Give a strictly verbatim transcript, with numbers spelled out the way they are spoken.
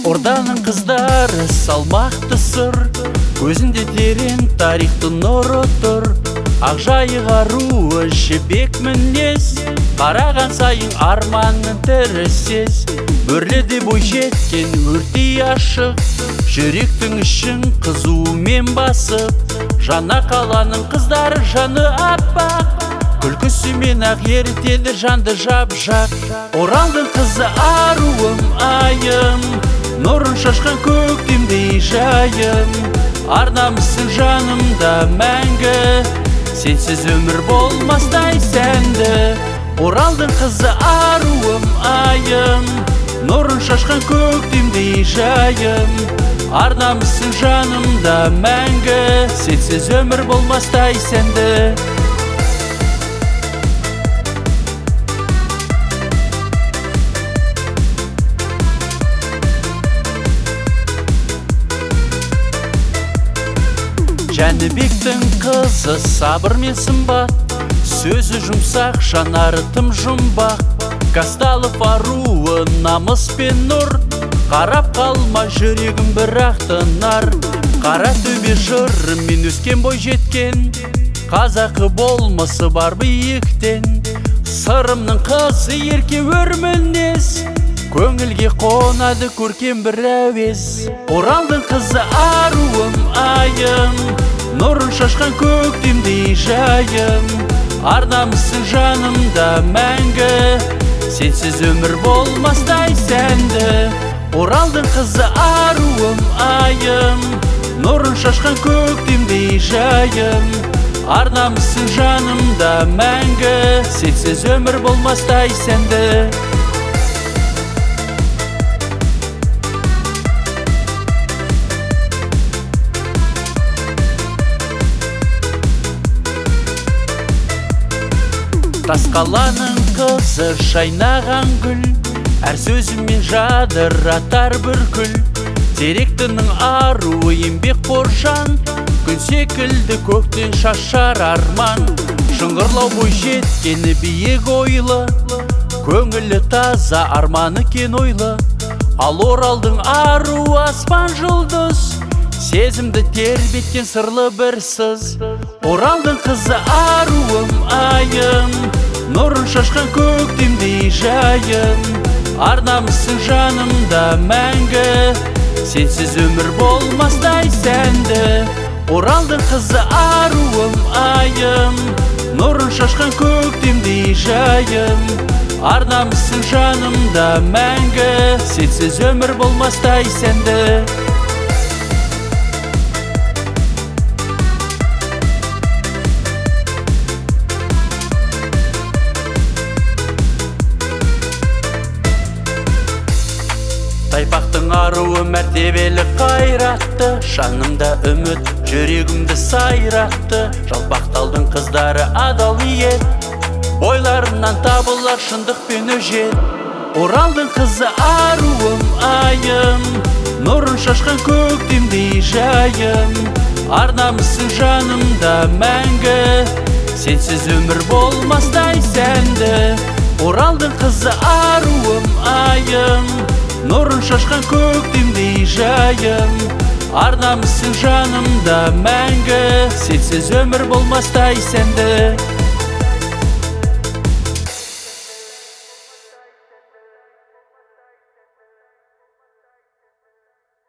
Орданың қыздары салмақты сыр, көзінде терең тарихтың нұры тұр. Ақжайық аруы жібек мінез, қараған сайын арманның тірісез. Өрледі бой жеткен өртей ашық, жүректің ішін қызуымен басып. Жаңа қаланың қыздары жаны аппақ, күлкісімен ақ ерітеді жанды жап-жақ. Оралдың қызы аруым айым, нұрын шашқан көктемдей жайым. Арнамысың жанымда мәңгі, сенсіз өмір болмастай сәнді. Оралдың қызы аруым айым, нұрын шашқан көктемдей жайым. Арнамысың жанымда мәңгі, сенсіз өмір болмастай сәнді. Жәнібектің қызы сабыр мен сымбат, сөзі жұмсақ, жанары тым жұмбақ. Казталов аруы намыс пен нұр, қарап қалма жүрегім бірақ тынар. Қара төбе жырымен өскен бой жеткен, қазақы болмысы бар биіктен. Сырымның қызы ерке өр мінез, көңілге қонады көркем бір әуез. Оралдың қызы аруым айым, нұрын шашқан көктемдей жайым. Арнамысың жанымда мәңгі, сенсіз өмір болмастай сәнді. Оралдың қызы аруым айым, нұрын шашқан көктемдей жайым. Арнамысың жанымда мәңгі, сенсіз өмір болмастай сәнді. Тасқаланың қызы жайнаған гүл, әр сөзімен жадыратар бір күл. Теректінің аруы еңбек қоржан, күн секілді көктен шашар арман. Шыңғырлау бой жеткені биік ойлы, көңілі таза арманы кен ойлы. Ал Оралдың аруы аспан жұлдыз, сезімді тербеткен сырлы бір сыз. Оралдың қызы аруым айым, нұрын шашқан көктемдей жайым. Арнамысың жанымда мәңгі, сенсіз өмір болмастай сәнді. Оралдың қызы аруым айым, нұрын шашқан көктемдей жайым. Арнамысың жанымда мәңгі, сенсіз өмір болмастай сәнді. Тайпақтың аруы мәртебелі қайратты, жанымда үміт жүрегімді сайратты. Жалпақталдың қыздары адал ниет, бойларынан табылар шындық пен өжет. Оралдың қызы аруым айым, нұрын шашқан көктемдей жайым. Арнамысың жанымда мәңгі, сенсіз өмір болмастай сәнді. Оралдың қызы аруым айым, нұрын шашқан көктемдей жайым. Арнамысың жанымда мәңгі, сенсіз өмір болмастай сәнді.